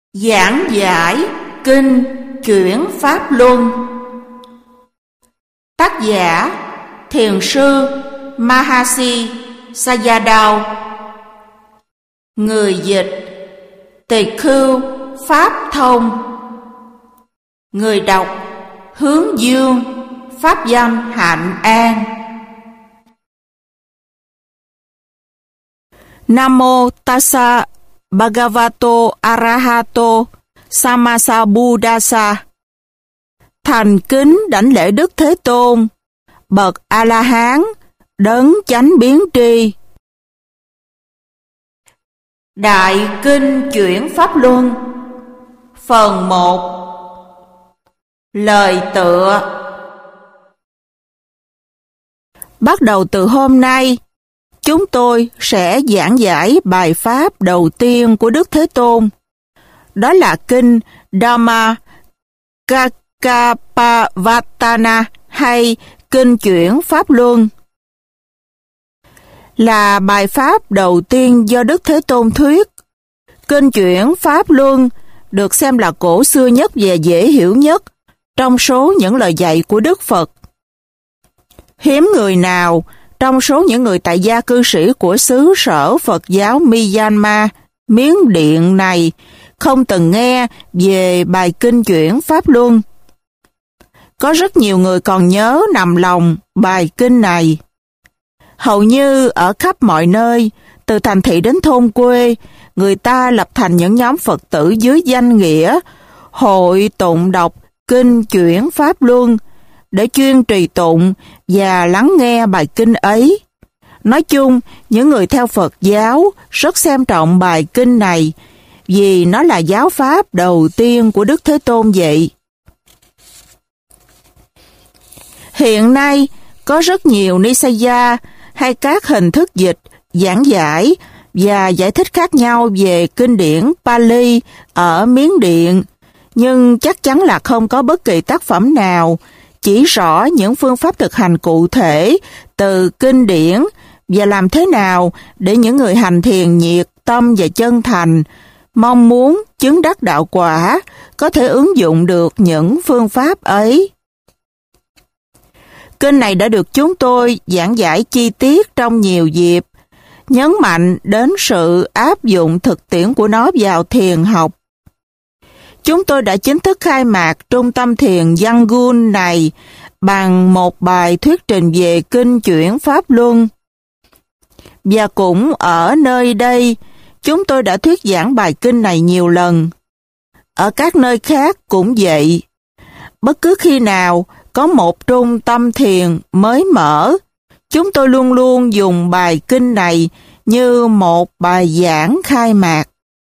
Giảng giải Kinh Chuyển Pháp Luân. Tác giả Thiền sư Mahasi Sayadaw. Người dịch Tỳ Khưu Pháp Thông. Người đọc Hướng Dương, pháp danh Hạnh An. Nam mô Tassa Bhagavato Arahato Sammasambuddhassa. Thành kính đảnh lễ Đức Thế Tôn, bậc A-la-hán, đấng chánh biến tri. Đại Kinh Chuyển Pháp Luân. Phần 1. Lời tựa. Bắt đầu từ hôm nay, chúng tôi sẽ giảng giải bài pháp đầu tiên của Đức Thế Tôn. Đó là Kinh Dhamma Cakkappavattana hay Kinh Chuyển Pháp Luân. Là bài pháp đầu tiên do Đức Thế Tôn thuyết. Kinh Chuyển Pháp Luân được xem là cổ xưa nhất và dễ hiểu nhất trong số những lời dạy của Đức Phật. Hiếm người nào trong số những người tại gia cư sĩ của xứ sở Phật giáo Myanmar, Miến Điện này không từng nghe về bài Kinh Chuyển Pháp Luân. Có rất nhiều người còn nhớ nằm lòng bài kinh này. Hầu như ở khắp mọi nơi, từ thành thị đến thôn quê, người ta lập thành những nhóm Phật tử dưới danh nghĩa Hội tụng đọc Kinh Chuyển Pháp Luân để chuyên trì tụng và lắng nghe bài kinh ấy. Nói chung, những người theo Phật giáo rất xem trọng bài kinh này vì nó là giáo pháp đầu tiên của Đức Thế Tôn vậy. Hiện nay, có rất nhiều Nisaya hay các hình thức dịch, giảng giải và giải thích khác nhau về kinh điển Pali ở Miến Điện, nhưng chắc chắn là không có bất kỳ tác phẩm nào chỉ rõ những phương pháp thực hành cụ thể từ kinh điển và làm thế nào để những người hành thiền nhiệt tâm và chân thành, mong muốn chứng đắc đạo quả, có thể ứng dụng được những phương pháp ấy. Kinh này đã được chúng tôi giảng giải chi tiết trong nhiều dịp, nhấn mạnh đến sự áp dụng thực tiễn của nó vào thiền học. Chúng tôi đã chính thức khai mạc trung tâm thiền Yangon này bằng một bài thuyết trình về Kinh Chuyển Pháp Luân. Và cũng ở nơi đây, chúng tôi đã thuyết giảng bài kinh này nhiều lần. Ở các nơi khác cũng vậy. Bất cứ khi nào có một trung tâm thiền mới mở, chúng tôi luôn luôn dùng bài kinh này như một bài giảng khai mạc.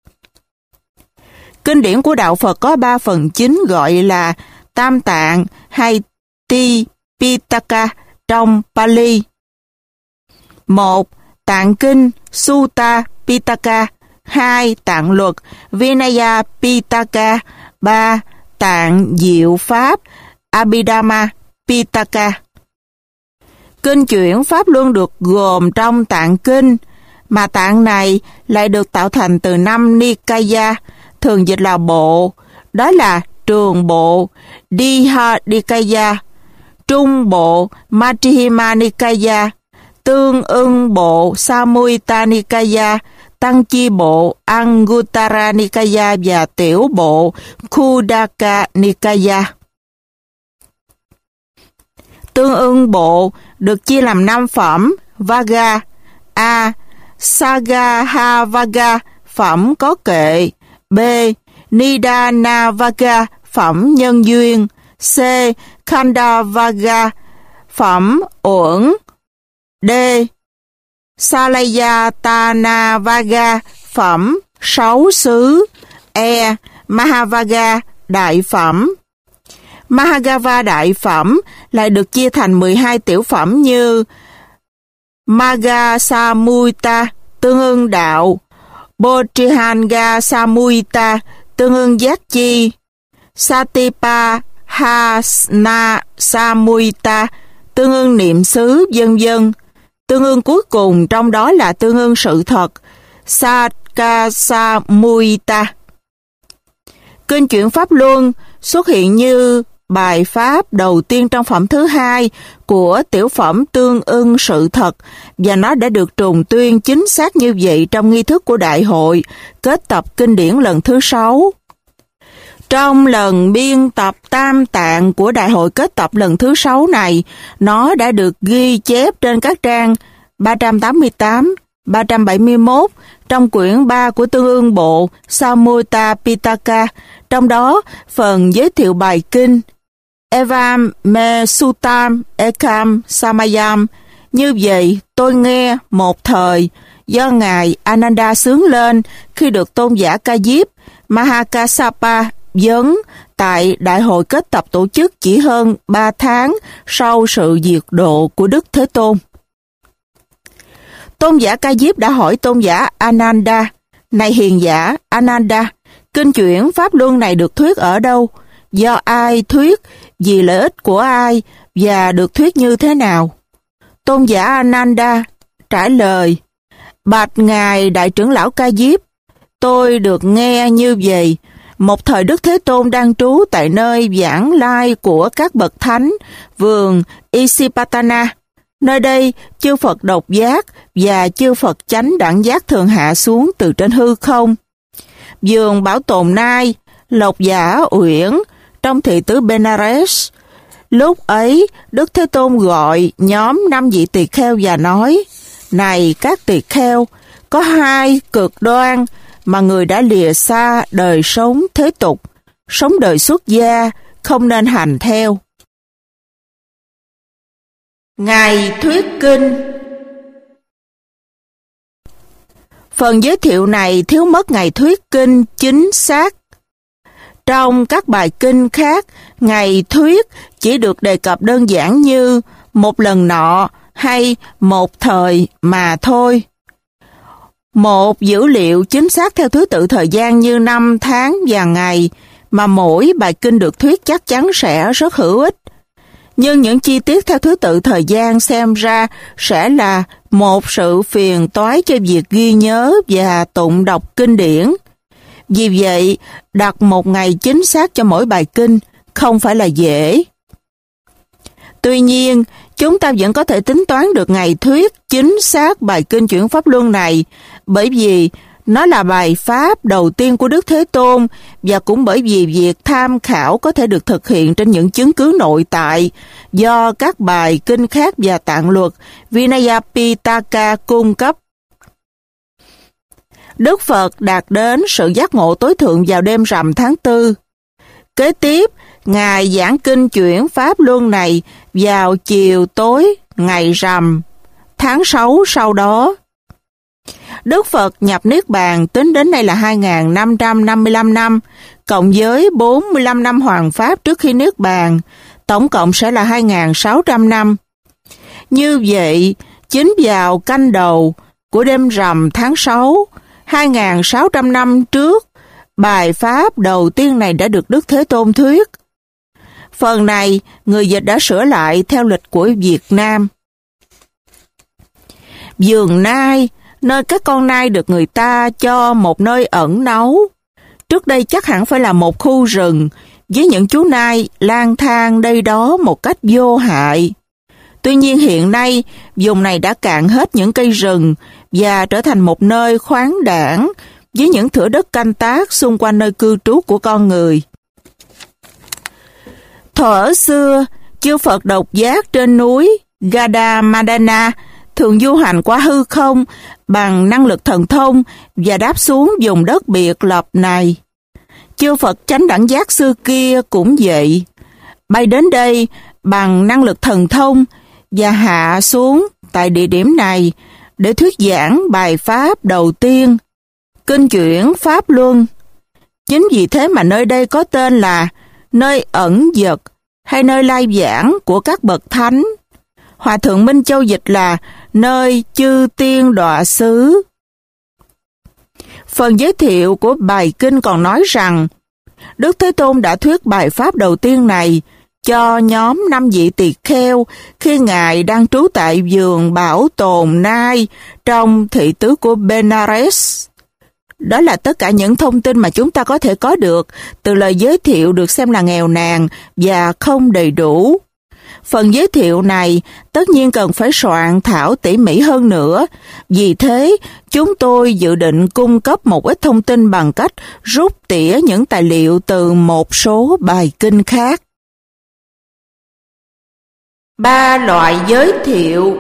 Kinh điển của Đạo Phật có 3 phần chính gọi là Tam Tạng hay Tipitaka trong Pali. 1. Tạng Kinh Sutta Pitaka. 2. Tạng Luật Vinaya Pitaka. 3. Tạng Diệu Pháp Abhidhamma Pitaka. Kinh Chuyển Pháp Luân được gồm trong Tạng Kinh, mà tạng này lại được tạo thành từ 5 Nikaya, thường dịch là bộ, đó là Trường Bộ Dihadikaya, Trung Bộ Majjhima Nikaya, Tương ưng Bộ Samyutta Nikaya, Tăng Chi Bộ Anguttara Nikaya và Tiểu Bộ Khuddaka Nikaya. Tương ưng bộ được chia làm 5 phẩm Vaga. A. Sagahavaga, phẩm có kệ. B. Nidanavaga, phẩm nhân duyên. C. Khandavaga, phẩm uẩn. D. Salayatanavaga, phẩm 6 xứ. E. Mahavaga, đại phẩm. Mahagava đại phẩm lại được chia thành 12 tiểu phẩm như Magasamutta, tương ưng đạo. Bodhihanga Samutta, tương ưng giác chi. Satipahasana Samutta, tương ưng niệm xứ, vân vân. Tương ưng cuối cùng trong đó là tương ưng sự thật, Satkasamutta. Kinh Chuyển Pháp Luân xuất hiện như bài pháp đầu tiên trong phẩm thứ hai của tiểu phẩm Tương ưng sự thật, và nó đã được trùng tuyên chính xác như vậy trong nghi thức của Đại hội kết tập kinh điển lần thứ 6. Trong lần biên tập tam tạng của Đại hội kết tập lần thứ 6 này, nó đã được ghi chép trên các trang 388, 371 trong quyển 3 của Tương ưng bộ Samutta Pitaka, trong đó phần giới thiệu bài kinh Evam Me Suttam Ekam Samayam. Như vậy, tôi nghe một thời do Ngài Ananda xướng lên khi được tôn giả Ca Diếp Mahakassapa vấn tại Đại hội kết tập tổ chức chỉ hơn 3 tháng sau sự diệt độ của Đức Thế Tôn. Tôn giả Ca Diếp đã hỏi tôn giả Ananda: "Này hiền giả Ananda, kinh chuyển Pháp Luân này được thuyết ở đâu? Do ai thuyết? Vì lợi ích của ai? Và được thuyết như thế nào?" Tôn giả Ananda trả lời: "Bạch Ngài Đại trưởng lão Ca Diếp, tôi được nghe như vậy. Một thời Đức Thế Tôn đang trú tại nơi vãng lai của các bậc thánh, vườn Isipatana. Nơi đây, chư Phật độc giác và chư Phật chánh đẳng giác thường hạ xuống từ trên hư không. Vườn Bảo Tồn Nai, Lộc Giả Uyển, trong thị tứ Benares. Lúc ấy, Đức Thế Tôn gọi nhóm 5 vị tỳ kheo và nói: Này các tỳ kheo, có 2 cực đoan mà người đã lìa xa đời sống thế tục, sống đời xuất gia, không nên hành theo. Ngài thuyết kinh. Phần giới thiệu này thiếu mất ngày thuyết kinh chính xác. Trong các bài kinh khác, ngày thuyết chỉ được đề cập đơn giản như một lần nọ hay một thời mà thôi. Một dữ liệu chính xác theo thứ tự thời gian như năm, tháng và ngày mà mỗi bài kinh được thuyết chắc chắn sẽ rất hữu ích. Nhưng những chi tiết theo thứ tự thời gian xem ra sẽ là một sự phiền toái cho việc ghi nhớ và tụng đọc kinh điển. Vì vậy, đặt một ngày chính xác cho mỗi bài kinh không phải là dễ. Tuy nhiên, chúng ta vẫn có thể tính toán được ngày thuyết chính xác bài kinh chuyển Pháp Luân này, bởi vì nó là bài pháp đầu tiên của Đức Thế Tôn, và cũng bởi vì việc tham khảo có thể được thực hiện trên những chứng cứ nội tại do các bài kinh khác và tạng luật Vinaya Pitaka cung cấp. Đức Phật đạt đến sự giác ngộ tối thượng vào đêm rằm tháng 4. Kế tiếp, Ngài giảng kinh chuyển Pháp Luân này vào chiều tối ngày rằm tháng 6 sau đó. Đức Phật nhập Niết Bàn tính đến nay là 2.555 năm, cộng với 45 năm hoàng pháp trước khi Niết Bàn, tổng cộng sẽ là 2.600 năm. Như vậy, chính vào canh đầu của đêm rằm tháng 6, 2.600 năm trước, bài pháp đầu tiên này đã được Đức Thế Tôn thuyết. Phần này, người dịch đã sửa lại theo lịch của Việt Nam. Vườn nai, nơi các con nai được người ta cho một nơi ẩn náu. Trước đây chắc hẳn phải là một khu rừng, với những chú nai lang thang đây đó một cách vô hại. Tuy nhiên hiện nay, vùng này đã cạn hết những cây rừng và trở thành một nơi khoáng đãng với những thửa đất canh tác xung quanh nơi cư trú của con người. Thuở xưa, chư Phật độc giác trên núi Gadamadana thường du hành qua hư không bằng năng lực thần thông và đáp xuống vùng đất biệt lập này. Chư Phật chánh đẳng giác xưa kia cũng vậy, bay đến đây bằng năng lực thần thông và hạ xuống tại địa điểm này để thuyết giảng bài pháp đầu tiên, kinh chuyển Pháp Luân. Chính vì thế mà nơi đây có tên là nơi ẩn dật hay nơi lai giảng của các bậc thánh. Hòa thượng Minh Châu dịch là nơi chư tiên đọa xứ. Phần giới thiệu của bài kinh còn nói rằng Đức Thế Tôn đã thuyết bài pháp đầu tiên này cho nhóm 5 vị tỳ kheo khi Ngài đang trú tại vườn Bảo Tồn Nai trong thị tứ của Benares. Đó là tất cả những thông tin mà chúng ta có thể có được từ lời giới thiệu được xem là nghèo nàn và không đầy đủ. Phần giới thiệu này tất nhiên cần phải soạn thảo tỉ mỉ hơn nữa. Vì thế, chúng tôi dự định cung cấp một ít thông tin bằng cách rút tỉa những tài liệu từ một số bài kinh khác. 3 loại giới thiệu.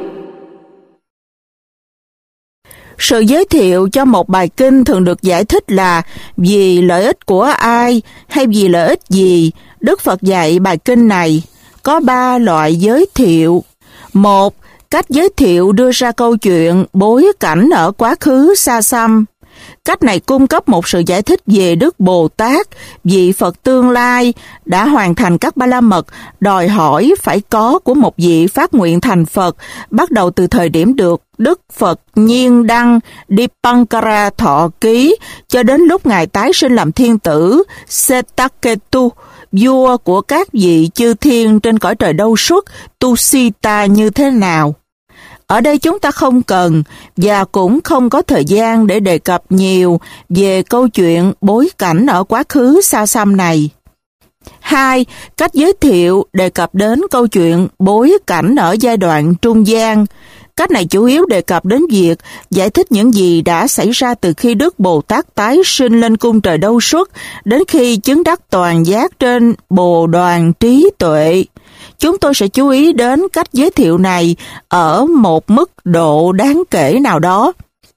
Sự giới thiệu cho một bài kinh thường được giải thích là vì lợi ích của ai hay vì lợi ích gì. Đức Phật dạy bài kinh này có 3 loại giới thiệu. 1. Cách giới thiệu đưa ra câu chuyện, bối cảnh ở quá khứ xa xăm. Cách này cung cấp một sự giải thích về Đức Bồ Tát, vị Phật tương lai, đã hoàn thành các ba la mật đòi hỏi phải có của một vị phát nguyện thành Phật, bắt đầu từ thời điểm được Đức Phật nhiên đăng Dipankara thọ ký, cho đến lúc Ngài tái sinh làm thiên tử Setaketu, vua của các vị chư thiên trên cõi trời đâu xuất, Tusita như thế nào. Ở đây chúng ta không cần và cũng không có thời gian để đề cập nhiều về câu chuyện bối cảnh ở quá khứ xa xăm này. 2. Cách giới thiệu đề cập đến câu chuyện bối cảnh ở giai đoạn trung gian. Cách này chủ yếu đề cập đến việc giải thích những gì đã xảy ra từ khi Đức Bồ Tát tái sinh lên cung trời đâu xuất đến khi chứng đắc toàn giác trên Bồ Đoàn trí tuệ. Chúng tôi sẽ chú ý đến cách giới thiệu này ở một mức độ đáng kể nào đó.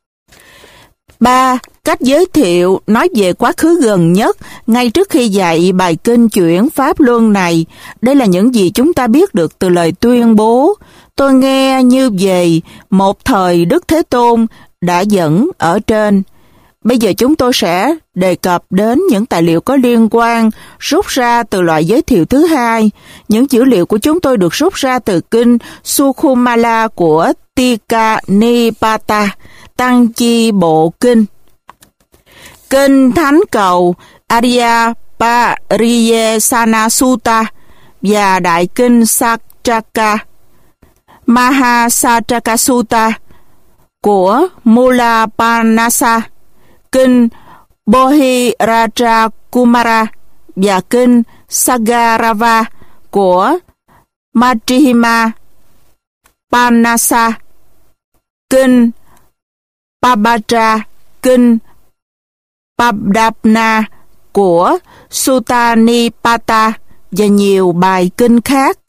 3. Cách giới thiệu nói về quá khứ gần nhất, ngay trước khi dạy bài kinh chuyển Pháp Luân này. Đây là những gì chúng ta biết được từ lời tuyên bố. Tôi nghe như vậy, một thời Đức Thế Tôn đã dẫn ở trên. Bây giờ chúng tôi sẽ đề cập đến những tài liệu có liên quan rút ra từ loại giới thiệu thứ hai. Những dữ liệu của chúng tôi được rút ra từ kinh Sukhumala của Tika Nipata, Tăng Chi Bộ Kinh. Kinh Thánh Cầu Arya Pariyesana Sutta và Đại Kinh Satraka Mahasatraka Sutta của Mula Panasa, kinh Bohiraja Kumara và kinh Sagarava của Majjhima Panasa, kinh Pabaja, kinh Padapna của Suttanipata và nhiều bài kinh khác.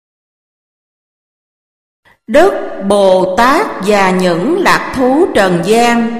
Đức Bồ Tát và những lạc thú trần gian.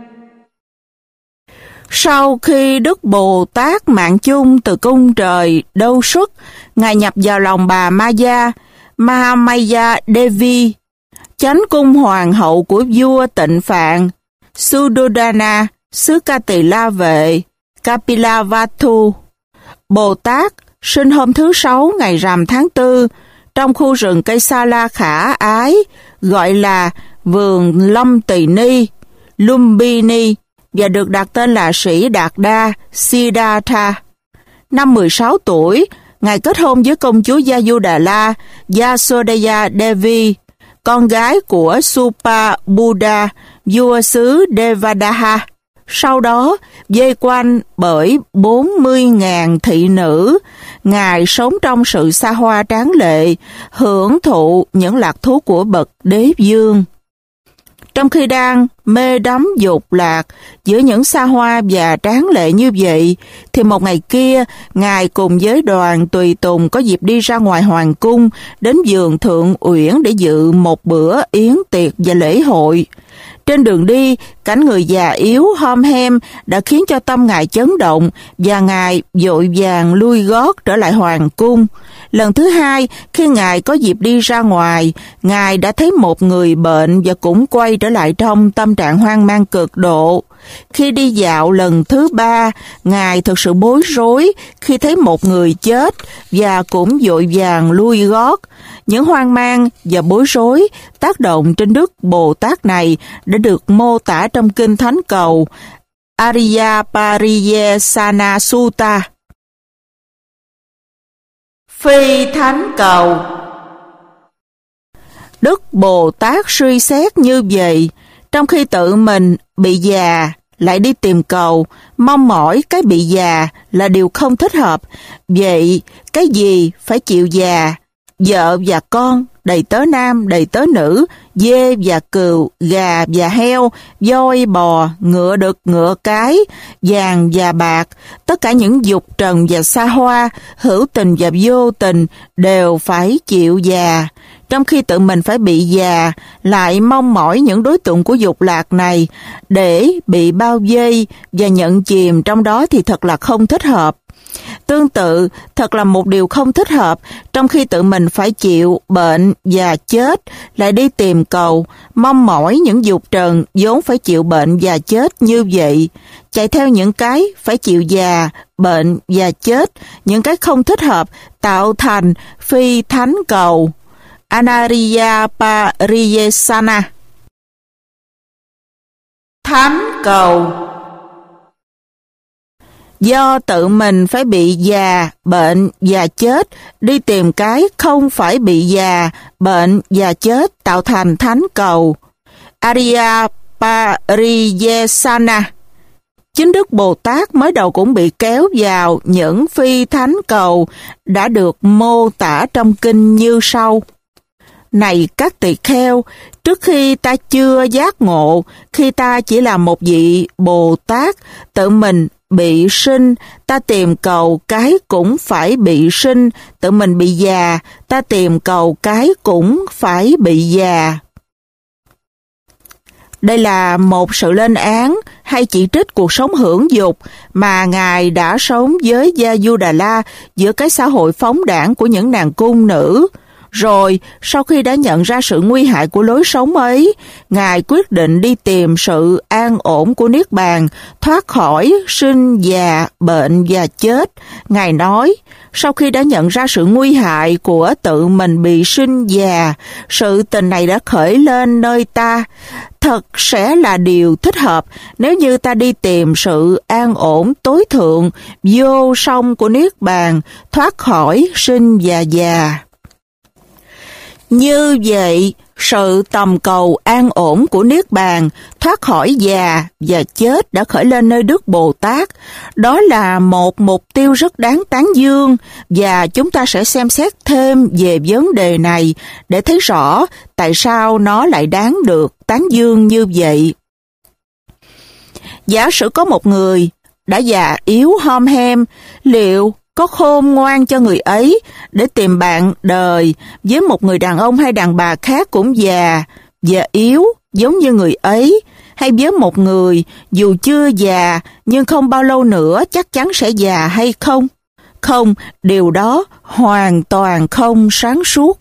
Sau khi Đức Bồ Tát mạng chung từ cung trời đâu xuất, Ngài nhập vào lòng bà Maya, Mahamaya Devi, chánh cung hoàng hậu của vua Tịnh Phạn, Suddhodana, xứ Ca Tỳ La Vệ, Kapilavatthu. Bồ Tát sinh hôm thứ Sáu ngày rằm tháng 4 trong khu rừng cây sa la khả ái gọi là vườn Lâm Tỳ Ni, Lumbini, và được đặt tên là Sĩ Đạt Đa Siddhartha. Năm 16 tuổi, Ngài kết hôn với công chúa Yasodhara Yasodhaya Devi, con gái của Supa Buddha, vua xứ Devadaha. Sau đó, vây quanh bởi 40.000 thị nữ, Ngài sống trong sự xa hoa tráng lệ, hưởng thụ những lạc thú của bậc đế vương. Trong khi đang mê đắm dục lạc giữa những xa hoa và tráng lệ như vậy, thì một ngày kia, Ngài cùng với đoàn tùy tùng có dịp đi ra ngoài hoàng cung, đến vườn Thượng Uyển để dự một bữa yến tiệc và lễ hội. Trên đường đi, cảnh người già yếu hom hem đã khiến cho tâm Ngài chấn động và Ngài vội vàng lui gót trở lại hoàng cung. Lần thứ hai, khi Ngài có dịp đi ra ngoài, Ngài đã thấy một người bệnh và cũng quay trở lại trong tâm trạng hoang mang cực độ. Khi đi dạo lần thứ ba, Ngài thực sự bối rối khi thấy một người chết và cũng vội vàng lui gót. Những hoang mang và bối rối tác động trên Đức Bồ Tát này đã được mô tả trong kinh Thánh Cầu Arya Pariyesana Sutta. Phi Thánh Cầu. Đức Bồ Tát suy xét như vậy, trong khi tự mình bị già, lại đi tìm cầu, mong mỏi cái bị già là điều không thích hợp. Vậy cái gì phải chịu già? Vợ và con, đầy tớ nam, đầy tớ nữ, dê và cừu, gà và heo, voi, bò, ngựa đực, ngựa cái, vàng và bạc, tất cả những dục trần và xa hoa, hữu tình và vô tình đều phải chịu già. Trong khi tự mình phải bị già, lại mong mỏi những đối tượng của dục lạc này để bị bao vây và nhận chìm trong đó thì thật là không thích hợp. Tương tự, thật là một điều không thích hợp, trong khi tự mình phải chịu bệnh và chết, lại đi tìm cầu, mong mỏi những dục trần vốn phải chịu bệnh và chết như vậy, chạy theo những cái phải chịu già, bệnh và chết, những cái không thích hợp, tạo thành phi thánh cầu. Anariya Pariyesana. Thánh cầu. Do tự mình phải bị già, bệnh và chết, đi tìm cái không phải bị già, bệnh và chết tạo thành thánh cầu. Ariya Pariyesana. Chính Đức Bồ Tát mới đầu cũng bị kéo vào những phi thánh cầu đã được mô tả trong kinh như sau. Này các tỳ kheo, trước khi ta chưa giác ngộ, khi ta chỉ là một vị Bồ Tát, tự mình bị sinh, ta tìm cầu cái cũng phải bị sinh, tự mình bị già, ta tìm cầu cái cũng phải bị già. Đây là một sự lên án hay chỉ trích cuộc sống hưởng dục mà Ngài đã sống với Gia-du-đà-la giữa cái xã hội phóng đãng của những nàng cung nữ. Rồi, sau khi đã nhận ra sự nguy hại của lối sống ấy, Ngài quyết định đi tìm sự an ổn của Niết Bàn, thoát khỏi sinh, già, bệnh và chết. Ngài nói, sau khi đã nhận ra sự nguy hại của tự mình bị sinh già, sự tình này đã khởi lên nơi ta. Thật sẽ là điều thích hợp nếu như ta đi tìm sự an ổn tối thượng, vô song của Niết Bàn, thoát khỏi sinh và già. Như vậy, sự tầm cầu an ổn của Niết Bàn, thoát khỏi già và chết đã khởi lên nơi Đức Bồ Tát. Đó là một mục tiêu rất đáng tán dương và chúng ta sẽ xem xét thêm về vấn đề này để thấy rõ tại sao nó lại đáng được tán dương như vậy. Giả sử có một người đã già yếu hom hem, liệu có khôn ngoan cho người ấy để tìm bạn đời với một người đàn ông hay đàn bà khác cũng già và yếu giống như người ấy, hay với một người dù chưa già nhưng không bao lâu nữa chắc chắn sẽ già hay không? Không, điều đó hoàn toàn không sáng suốt.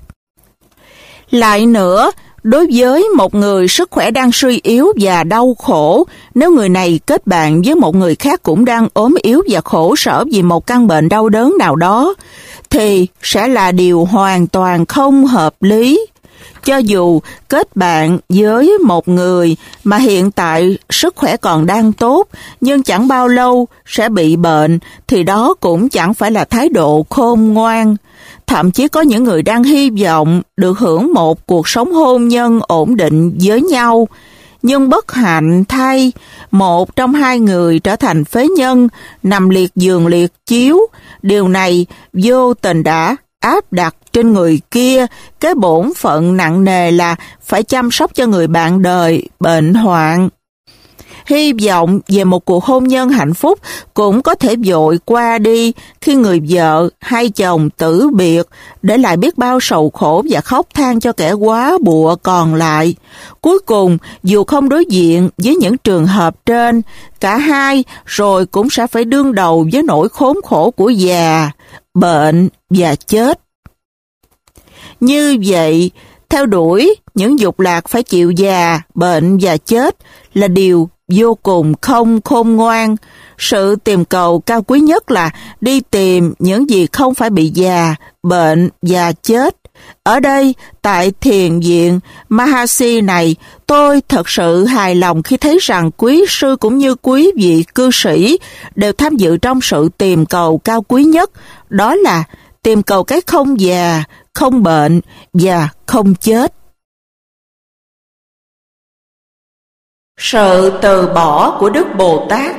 Lại nữa, đối với một người sức khỏe đang suy yếu và đau khổ, nếu người này kết bạn với một người khác cũng đang ốm yếu và khổ sở vì một căn bệnh đau đớn nào đó, thì sẽ là điều hoàn toàn không hợp lý. Cho dù kết bạn với một người mà hiện tại sức khỏe còn đang tốt, nhưng chẳng bao lâu sẽ bị bệnh, thì đó cũng chẳng phải là thái độ khôn ngoan. Thậm chí có những người đang hy vọng được hưởng một cuộc sống hôn nhân ổn định với nhau, nhưng bất hạnh thay, một trong hai người trở thành phế nhân, nằm liệt giường liệt chiếu. Điều này vô tình đã áp đặt trên người kia cái bổn phận nặng nề là phải chăm sóc cho người bạn đời bệnh hoạn. Hy vọng về một cuộc hôn nhân hạnh phúc cũng có thể vội qua đi khi người vợ hay chồng tử biệt, để lại biết bao sầu khổ và khóc than cho kẻ quá bụa còn lại. Cuối cùng, dù không đối diện với những trường hợp trên, cả hai rồi cũng sẽ phải đương đầu với nỗi khốn khổ của già, bệnh và chết. Như vậy, theo đuổi những dục lạc phải chịu già, bệnh và chết là điều vô cùng không khôn ngoan. Sự tìm cầu cao quý nhất là đi tìm những gì không phải bị già, bệnh và chết. Ở đây, tại thiền viện Mahasi này, tôi thật sự hài lòng khi thấy rằng quý sư cũng như quý vị cư sĩ đều tham dự trong sự tìm cầu cao quý nhất, đó là tìm cầu cái không già, không bệnh và không chết. Sự từ bỏ của Đức Bồ Tát.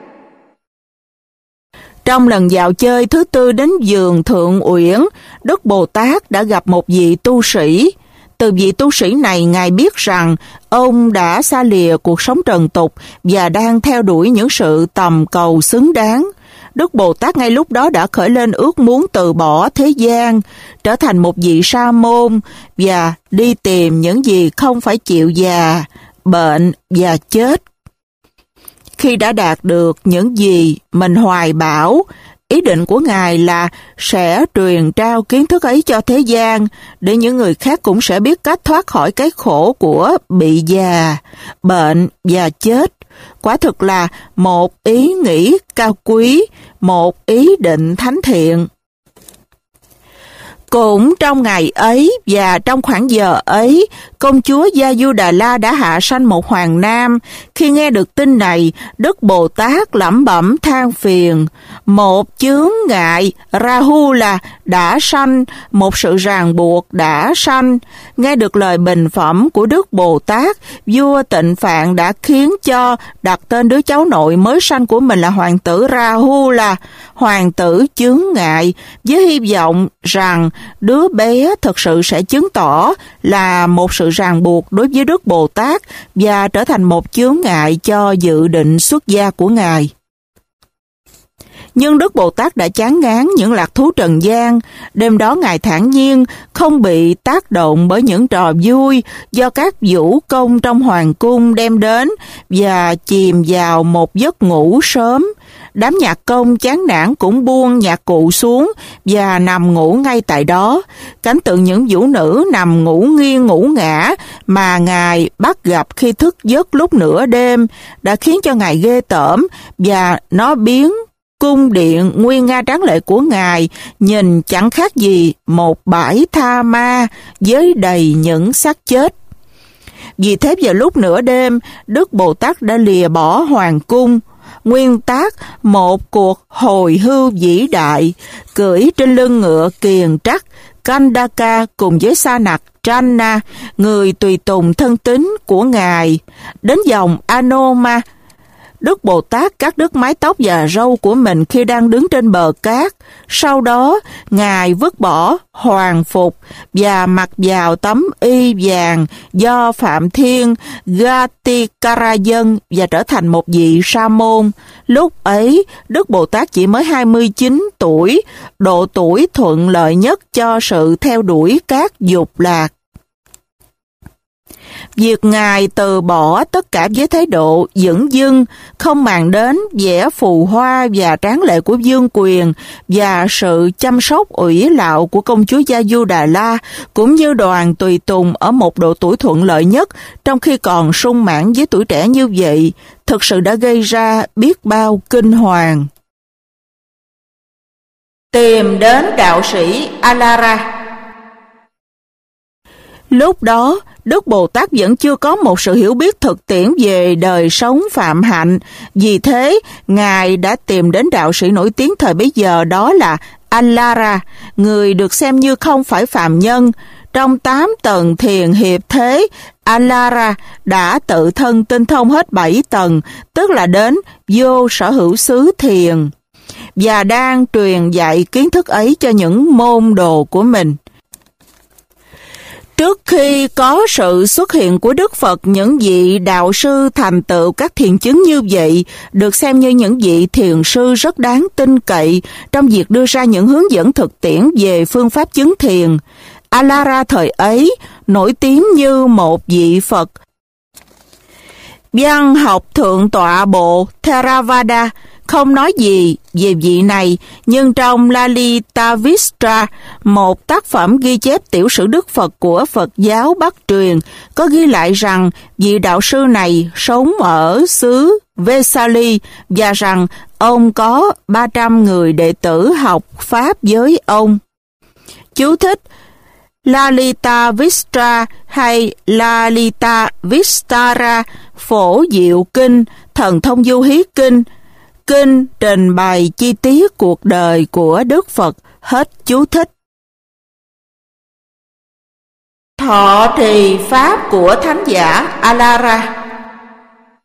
Trong lần dạo chơi thứ tư đến vườn Thượng Uyển, Đức Bồ Tát đã gặp một vị tu sĩ. Từ vị tu sĩ này, Ngài biết rằng ông đã xa lìa cuộc sống trần tục và đang theo đuổi những sự tầm cầu xứng đáng. Đức Bồ Tát ngay lúc đó đã khởi lên ước muốn từ bỏ thế gian, trở thành một vị sa môn và đi tìm những gì không phải chịu già, bệnh và chết. Khi đã đạt được những gì mình hoài bão, ý định của Ngài là sẽ truyền trao kiến thức ấy cho thế gian để những người khác cũng sẽ biết cách thoát khỏi cái khổ của bị già, bệnh và chết. Quả thực là một ý nghĩ cao quý, một ý định thánh thiện. Cũng trong ngày ấy và trong khoảng giờ ấy, công chúa Gia-du-đà-la đã hạ sanh một hoàng nam. Khi nghe được tin này, Đức Bồ Tát lẩm bẩm than phiền. Một chướng ngại Rahula đã sanh, một sự ràng buộc đã sanh. Nghe được lời bình phẩm của Đức Bồ Tát, vua Tịnh Phạn đã khiến cho đặt tên đứa cháu nội mới sanh của mình là hoàng tử Rahula, hoàng tử chướng ngại, với hy vọng rằng đứa bé thực sự sẽ chứng tỏ là một sự ràng buộc đối với Đức Bồ Tát và trở thành một chướng ngại cho dự định xuất gia của Ngài. Nhưng Đức Bồ Tát đã chán ngán những lạc thú trần gian. Đêm đó Ngài thản nhiên, không bị tác động bởi những trò vui do các vũ công trong hoàng cung đem đến và chìm vào một giấc ngủ sớm. Đám nhạc công chán nản cũng buông nhạc cụ xuống và nằm ngủ ngay tại đó. Cảnh tượng những vũ nữ nằm ngủ nghiêng ngủ ngã mà Ngài bắt gặp khi thức giấc lúc nửa đêm đã khiến cho Ngài ghê tởm, và nó biến cung điện nguy nga tráng lệ của Ngài nhìn chẳng khác gì một bãi tha ma với đầy những xác chết. Vì thế vào lúc nửa đêm, Đức Bồ Tát đã lìa bỏ hoàng cung, nguyên tác một cuộc hồi hưu vĩ đại, cưỡi trên lưng ngựa kiền trắc Kandaka cùng với Sa Nặc Channa, người tùy tùng thân tín của Ngài, đến dòng Anoma. Đức Bồ Tát cắt đứt mái tóc và râu của mình khi đang đứng trên bờ cát. Sau đó, Ngài vứt bỏ hoàng phục và mặc vào tấm y vàng do Phạm Thiên Gatikarajan và trở thành một vị sa môn. Lúc ấy, Đức Bồ Tát chỉ mới 29 tuổi, độ tuổi thuận lợi nhất cho sự theo đuổi các dục lạc. Việc Ngài từ bỏ tất cả với thái độ dửng dưng, không màng đến vẻ phù hoa và tráng lệ của vương quyền và sự chăm sóc ủy lạo của công chúa Gia-du-đà-la, cũng như đoàn tùy tùng ở một độ tuổi thuận lợi nhất trong khi còn sung mãn với tuổi trẻ như vậy, thực sự đã gây ra biết bao kinh hoàng. Tìm đến đạo sĩ Alara. Lúc đó, Đức Bồ Tát vẫn chưa có một sự hiểu biết thực tiễn về đời sống phạm hạnh. Vì thế, Ngài đã tìm đến đạo sĩ nổi tiếng thời bấy giờ, đó là Alara, người được xem như không phải phàm nhân. Trong 8 tầng thiền hiệp thế, Alara đã tự thân tinh thông hết 7 tầng, tức là đến vô sở hữu xứ thiền, và đang truyền dạy kiến thức ấy cho những môn đồ của mình. Trước khi có sự xuất hiện của Đức Phật, những vị đạo sư thành tựu các thiền chứng như vậy được xem như những vị thiền sư rất đáng tin cậy trong việc đưa ra những hướng dẫn thực tiễn về phương pháp chứng thiền. Alara thời ấy nổi tiếng như một vị Phật. Văn học Thượng tọa bộ Theravada không nói gì về vị này, nhưng trong Lalitavistha, một tác phẩm ghi chép tiểu sử Đức Phật của Phật giáo Bắc truyền, có ghi lại rằng vị đạo sư này sống ở xứ Vesali và rằng ông có 300 người đệ tử học Pháp với ông. Chú thích: Lalitavistha hay Lalitavistara, Phổ Diệu Kinh, Thần Thông Du Hí Kinh, kinh trình bày chi tiết cuộc đời của Đức Phật. Hết chú thích. Thọ trì pháp của thánh giả Alara.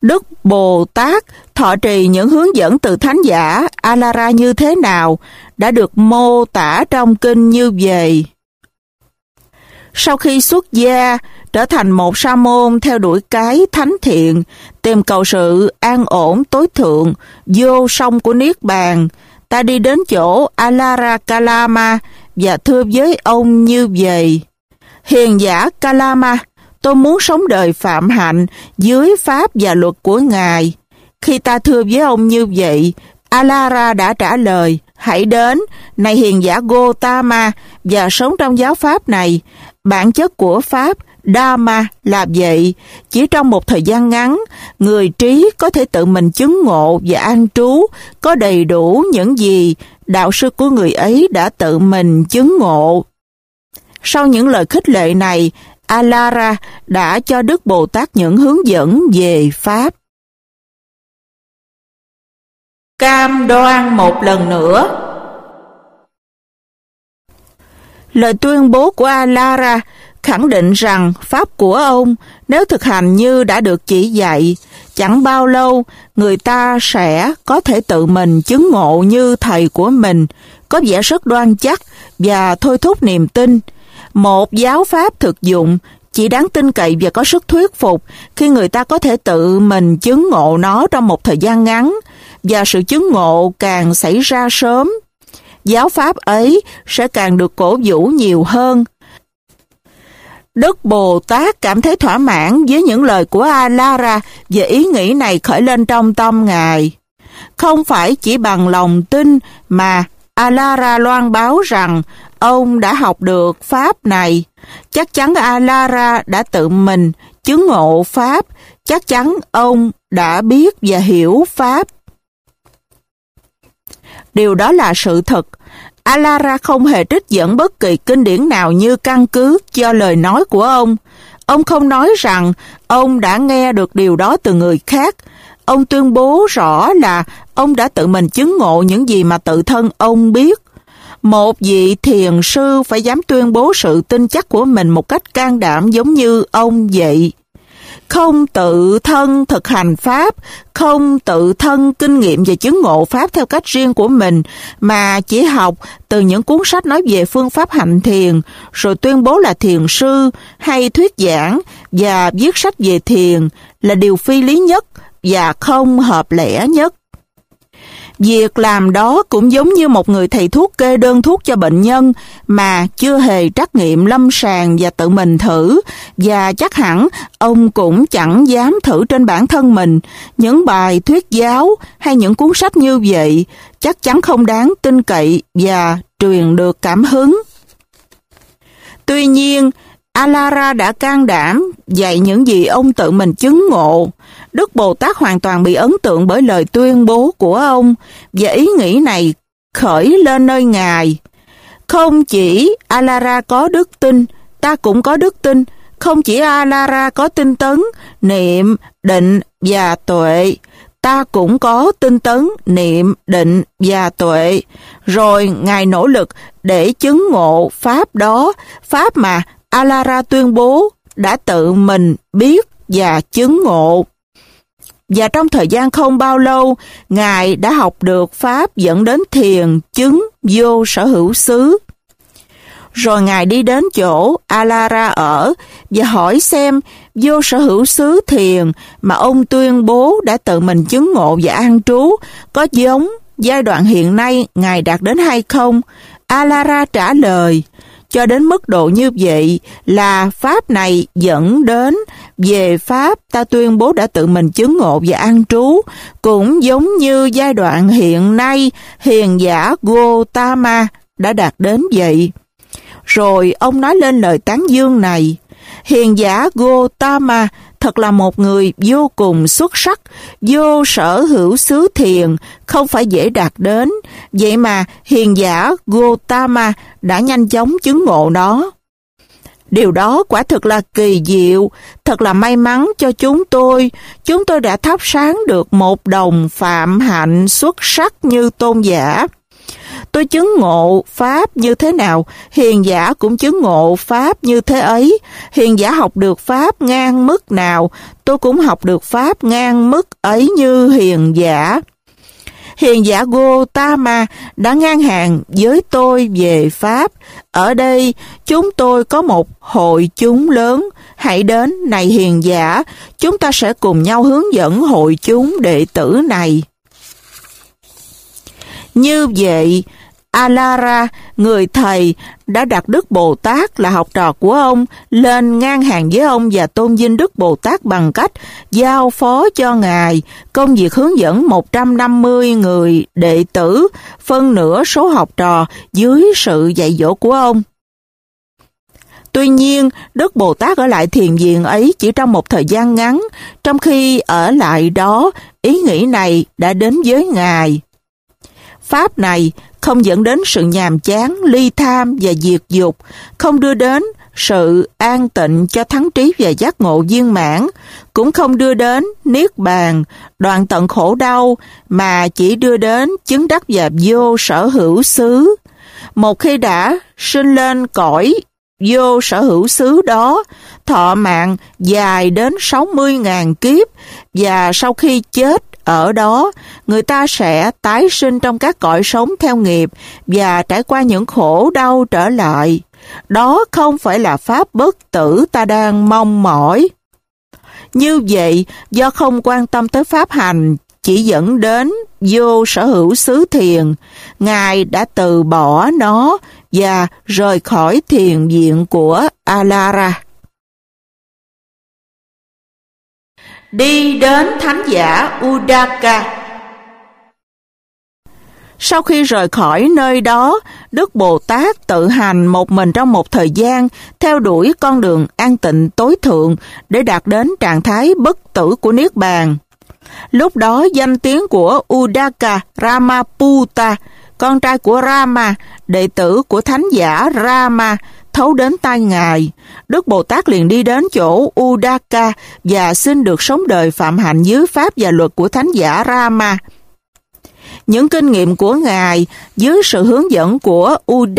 Đức Bồ Tát thọ trì những hướng dẫn từ thánh giả Alara như thế nào đã được mô tả trong kinh như vậy. Sau khi xuất gia, trở thành một sa môn theo đuổi cái thánh thiện, tìm cầu sự an ổn tối thượng, vô song của Niết Bàn, ta đi đến chỗ Alara Kalama và thưa với ông như vậy. Hiền giả Kalama, tôi muốn sống đời phạm hạnh dưới pháp và luật của Ngài. Khi ta thưa với ông như vậy, Alara đã trả lời, hãy đến, này hiền giả Gotama, và sống trong giáo pháp này. Bản chất của pháp Dhamma là vậy. Chỉ trong một thời gian ngắn, người trí có thể tự mình chứng ngộ và an trú, có đầy đủ những gì đạo sư của người ấy đã tự mình chứng ngộ. Sau những lời khích lệ này, Alara đã cho Đức Bồ Tát những hướng dẫn về pháp. Cam đoan một lần nữa. Lời tuyên bố của Alara khẳng định rằng pháp của ông, nếu thực hành như đã được chỉ dạy, chẳng bao lâu người ta sẽ có thể tự mình chứng ngộ như thầy của mình, có vẻ rất đoan chắc và thôi thúc niềm tin. Một giáo pháp thực dụng chỉ đáng tin cậy và có sức thuyết phục khi người ta có thể tự mình chứng ngộ nó trong một thời gian ngắn, và sự chứng ngộ càng xảy ra sớm, giáo pháp ấy sẽ càng được cổ vũ nhiều hơn. Đức Bồ Tát cảm thấy thỏa mãn với những lời của Alara và ý nghĩ này khởi lên trong tâm Ngài. Không phải chỉ bằng lòng tin mà Alara loan báo rằng ông đã học được pháp này. Chắc chắn Alara đã tự mình chứng ngộ pháp, chắc chắn ông đã biết và hiểu pháp. Điều đó là sự thật. Alara không hề trích dẫn bất kỳ kinh điển nào như căn cứ cho lời nói của ông. Ông không nói rằng ông đã nghe được điều đó từ người khác. Ông tuyên bố rõ là ông đã tự mình chứng ngộ những gì mà tự thân ông biết. Một vị thiền sư phải dám tuyên bố sự tin chắc của mình một cách can đảm giống như ông vậy. Không tự thân thực hành pháp, không tự thân kinh nghiệm và chứng ngộ pháp theo cách riêng của mình, mà chỉ học từ những cuốn sách nói về phương pháp hành thiền, rồi tuyên bố là thiền sư hay thuyết giảng và viết sách về thiền là điều phi lý nhất và không hợp lẽ nhất. Việc làm đó cũng giống như một người thầy thuốc kê đơn thuốc cho bệnh nhân mà chưa hề trắc nghiệm lâm sàng và tự mình thử, và chắc hẳn ông cũng chẳng dám thử trên bản thân mình. Những bài thuyết giáo hay những cuốn sách như vậy chắc chắn không đáng tin cậy và truyền được cảm hứng. Tuy nhiên, Alara đã can đảm dạy những gì ông tự mình chứng ngộ. Đức Bồ Tát hoàn toàn bị ấn tượng bởi lời tuyên bố của ông, và ý nghĩ này khởi lên nơi Ngài. Không chỉ Alara có đức tin, ta cũng có đức tin. Không chỉ Alara có tinh tấn, niệm, định và tuệ, ta cũng có tinh tấn, niệm, định và tuệ. Rồi Ngài nỗ lực để chứng ngộ pháp đó, pháp mà Alara tuyên bố đã tự mình biết và chứng ngộ. Và trong thời gian không bao lâu, Ngài đã học được pháp dẫn đến thiền chứng vô sở hữu xứ. Rồi Ngài đi đến chỗ Alara ở và hỏi xem vô sở hữu xứ thiền mà ông tuyên bố đã tự mình chứng ngộ và an trú có giống giai đoạn hiện nay Ngài đạt đến hay không. Alara trả lời, cho đến mức độ như vậy là pháp này dẫn đến về pháp ta tuyên bố đã tự mình chứng ngộ và an trú, cũng giống như giai đoạn hiện nay hiền giả Gotama đã đạt đến vậy. Rồi ông nói lên lời tán dương này, hiền giả Gotama thật là một người vô cùng xuất sắc, vô sở hữu xứ thiền, không phải dễ đạt đến, vậy mà hiền giả Gotama đã nhanh chóng chứng ngộ nó. Điều đó quả thực là kỳ diệu, thật là may mắn cho chúng tôi đã thắp sáng được một đồng phạm hạnh xuất sắc như tôn giả. Tôi chứng ngộ Pháp như thế nào, hiền giả cũng chứng ngộ Pháp như thế ấy. Hiền giả học được Pháp ngang mức nào, tôi cũng học được Pháp ngang mức ấy như hiền giả. Hiền giả Gotama đã ngang hàng với tôi về Pháp. Ở đây, chúng tôi có một hội chúng lớn. Hãy đến, này hiền giả, chúng ta sẽ cùng nhau hướng dẫn hội chúng đệ tử này. Như vậy, Alara, người thầy, đã đặt Đức Bồ Tát là học trò của ông lên ngang hàng với ông và tôn vinh Đức Bồ Tát bằng cách giao phó cho Ngài công việc hướng dẫn 150 người đệ tử, phân nửa số học trò dưới sự dạy dỗ của ông. Tuy nhiên, Đức Bồ Tát ở lại thiền viện ấy chỉ trong một thời gian ngắn, trong khi ở lại đó, ý nghĩ này đã đến với Ngài. Pháp này không dẫn đến sự nhàm chán, ly tham và diệt dục, không đưa đến sự an tịnh cho thắng trí và giác ngộ viên mãn, cũng không đưa đến niết bàn, đoạn tận khổ đau, mà chỉ đưa đến chứng đắc và vô sở hữu xứ. Một khi đã sinh lên cõi vô sở hữu xứ đó, thọ mạng dài đến 60.000 kiếp, và sau khi chết ở đó, người ta sẽ tái sinh trong các cõi sống theo nghiệp và trải qua những khổ đau trở lại. Đó không phải là pháp bất tử ta đang mong mỏi. Như vậy, do không quan tâm tới pháp hành chỉ dẫn đến vô sở hữu xứ thiền, Ngài đã từ bỏ nó và rời khỏi thiền viện của Alara. Đi đến thánh giả Udaka. Sau khi rời khỏi nơi đó, Đức Bồ Tát tự hành một mình trong một thời gian, theo đuổi con đường an tịnh tối thượng để đạt đến trạng thái bất tử của Niết Bàn. Lúc đó danh tiếng của Udaka Ramaputta, con trai của Rama, đệ tử của thánh giả Rama, thấu đến tai Ngài. Đức Bồ Tát liền đi đến chỗ Udaka và xin được sống đời phạm hạnh dưới pháp và luật của thánh giả Rama. Những kinh nghiệm của Ngài dưới sự hướng dẫn của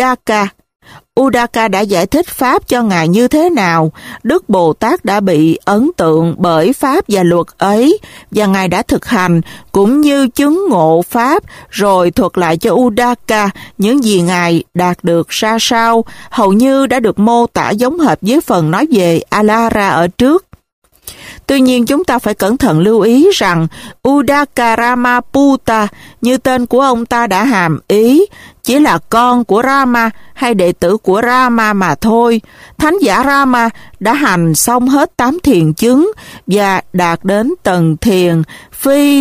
Udaka đã giải thích Pháp cho Ngài như thế nào. Đức Bồ Tát đã bị ấn tượng bởi Pháp và luật ấy, và Ngài đã thực hành cũng như chứng ngộ Pháp, rồi thuật lại cho Udaka những gì Ngài đạt được ra sao, hầu như đã được mô tả giống hệt với phần nói về Alara ở trước. Tuy nhiên chúng ta phải cẩn thận lưu ý rằng Udaka Ramaputta, như tên của ông ta đã hàm ý, chỉ là con của Rama hay đệ tử của Rama mà thôi. Thánh giả Rama đã hành xong hết 8 thiền chứng và đạt đến tầng thiền phi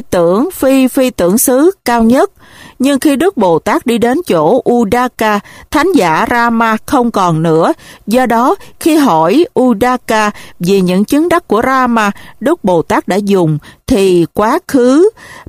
tưởng xứ cao nhất. Nhưng khi Đức Bồ Tát đi đến chỗ Udaka, thánh giả Rama không còn nữa. Do đó, khi hỏi Udaka về những chứng đắc của Rama, Đức Bồ Tát đã dùng thì quá khứ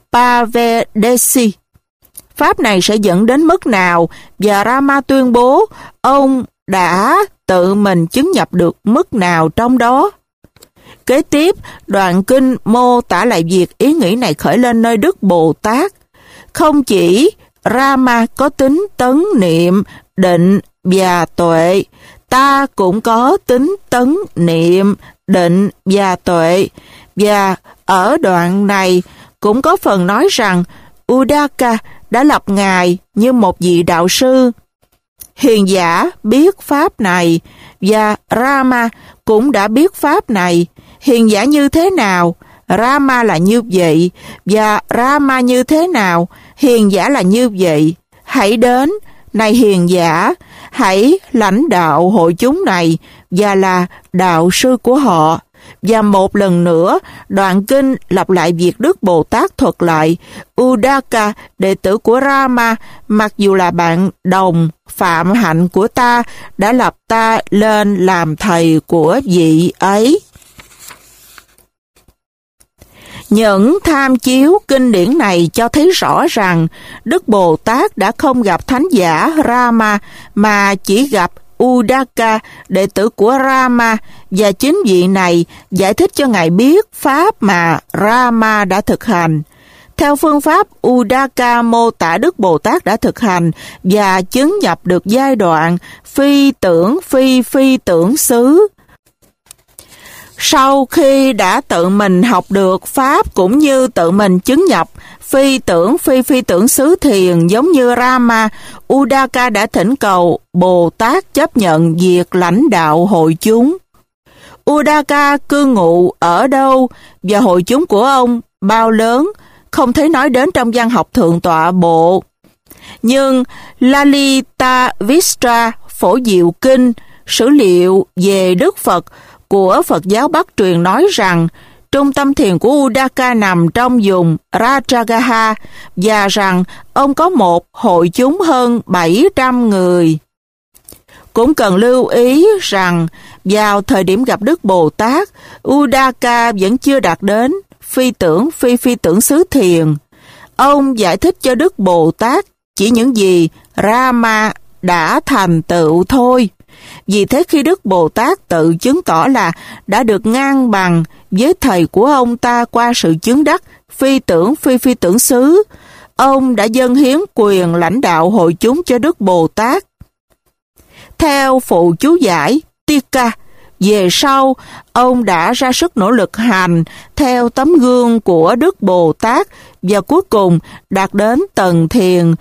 Pavedesi. Pháp này sẽ dẫn đến mức nào? Và Rama tuyên bố ông đã tự mình chứng nhập được mức nào trong đó. Kế tiếp, đoạn kinh mô tả lại việc ý nghĩ này khởi lên nơi Đức Bồ Tát. Không chỉ Rama có tính tấn niệm, định và tuệ, ta cũng có tính tấn niệm, định và tuệ. Và ở đoạn này cũng có phần nói rằng Udaka đã lập Ngài như một vị đạo sư. Hiền giả biết Pháp này, và Rama cũng đã biết Pháp này. Hiền giả như thế nào? Rama là như vậy, và Rama như thế nào? Hiền giả là như vậy. Hãy đến, này hiền giả, hãy lãnh đạo hội chúng này và là đạo sư của họ. Và một lần nữa, đoạn kinh lặp lại việc Đức Bồ Tát thuật lại. Udaka, đệ tử của Rama, mặc dù là bạn đồng phạm hạnh của ta, đã lập ta lên làm thầy của vị ấy. Những tham chiếu kinh điển này cho thấy rõ rằng Đức Bồ Tát đã không gặp thánh giả Rama mà chỉ gặp Udaka, đệ tử của Rama, và chính vị này giải thích cho Ngài biết Pháp mà Rama đã thực hành. Theo phương pháp Udaka mô tả Đức Bồ Tát đã thực hành và chứng nhập được giai đoạn phi tưởng phi tưởng xứ. Sau khi đã tự mình học được Pháp cũng như tự mình chứng nhập phi tưởng xứ thiền giống như Rama, Udaka đã thỉnh cầu Bồ Tát chấp nhận việc lãnh đạo hội chúng. Udaka cư ngụ ở đâu và hội chúng của ông bao lớn không thấy nói đến trong văn học Thượng Tọa Bộ. Nhưng Lalita Vistara, Phổ Diệu Kinh, sử liệu về Đức Phật của Phật giáo Bắc truyền nói rằng trung tâm thiền của Udaka nằm trong vùng Rajagaha và rằng ông có một hội chúng hơn 700 người. Cũng cần lưu ý rằng vào thời điểm gặp Đức Bồ Tát, Udaka vẫn chưa đạt đến phi tưởng xứ thiền. Ông giải thích cho Đức Bồ Tát chỉ những gì Rama đã thành tựu thôi. Vì thế khi Đức Bồ Tát tự chứng tỏ là đã được ngang bằng với thầy của ông ta qua sự chứng đắc phi tưởng xứ, ông đã dâng hiến quyền lãnh đạo hội chúng cho Đức Bồ Tát. Theo phụ chú giải Tika, về sau, ông đã ra sức nỗ lực hành theo tấm gương của Đức Bồ Tát và cuối cùng đạt đến tầng thiền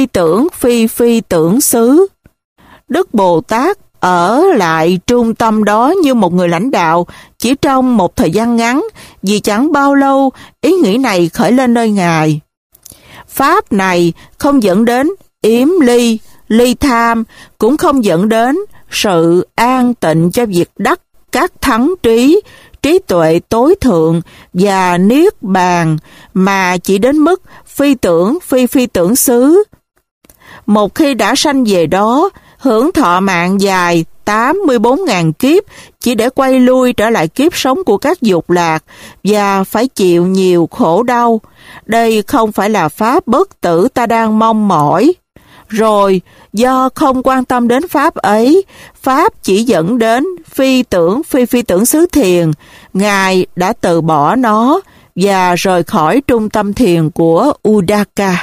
phi tưởng xứ. Đức Bồ Tát ở lại trung tâm đó như một người lãnh đạo chỉ trong một thời gian ngắn, vì chẳng bao lâu ý nghĩ này khởi lên nơi Ngài. Pháp này không dẫn đến yếm ly tham, cũng không dẫn đến sự an tịnh cho việc đắc các thắng trí tuệ tối thượng và niết bàn, mà chỉ đến mức phi tưởng xứ. Một khi đã sanh về đó, hưởng thọ mạng dài 84.000 kiếp chỉ để quay lui trở lại kiếp sống của các dục lạc và phải chịu nhiều khổ đau. Đây không phải là pháp bất tử ta đang mong mỏi. Rồi, do không quan tâm đến pháp ấy, pháp chỉ dẫn đến phi tưởng xứ thiền, Ngài đã từ bỏ nó và rời khỏi trung tâm thiền của Udaka.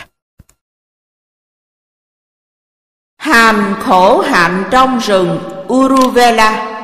Hành khổ hạnh trong rừng Uruvela.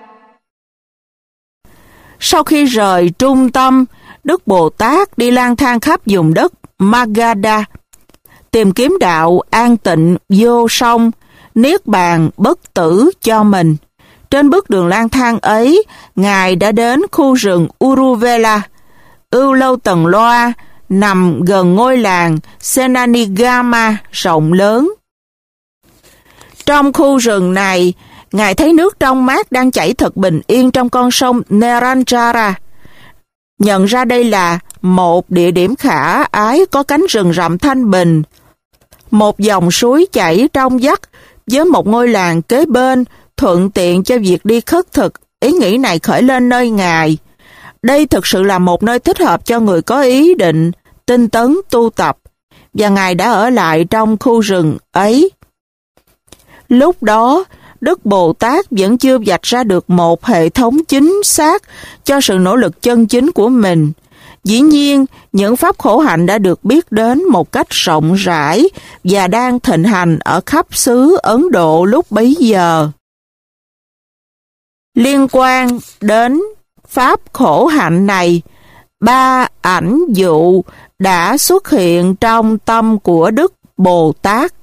Sau khi rời trung tâm, Đức Bồ Tát đi lang thang khắp vùng đất Magadha, tìm kiếm đạo an tịnh vô song, niết bàn bất tử cho mình. Trên bước đường lang thang ấy, Ngài đã đến khu rừng Uruvela, ưu lâu Tần Loa, nằm gần ngôi làng Senanigama rộng lớn. Trong khu rừng này, Ngài thấy nước trong mát đang chảy thật bình yên trong con sông Neranjara. Nhận ra đây là một địa điểm khả ái có cánh rừng rậm thanh bình. Một dòng suối chảy trong vắt với một ngôi làng kế bên, thuận tiện cho việc đi khất thực. Ý nghĩ này khởi lên nơi Ngài. Đây thực sự là một nơi thích hợp cho người có ý định tinh tấn tu tập, và Ngài đã ở lại trong khu rừng ấy. Lúc đó, Đức Bồ Tát vẫn chưa vạch ra được một hệ thống chính xác cho sự nỗ lực chân chính của mình. Dĩ nhiên, những pháp khổ hạnh đã được biết đến một cách rộng rãi và đang thịnh hành ở khắp xứ Ấn Độ lúc bấy giờ. Liên quan đến pháp khổ hạnh này, 3 ảnh dụ đã xuất hiện trong tâm của Đức Bồ Tát.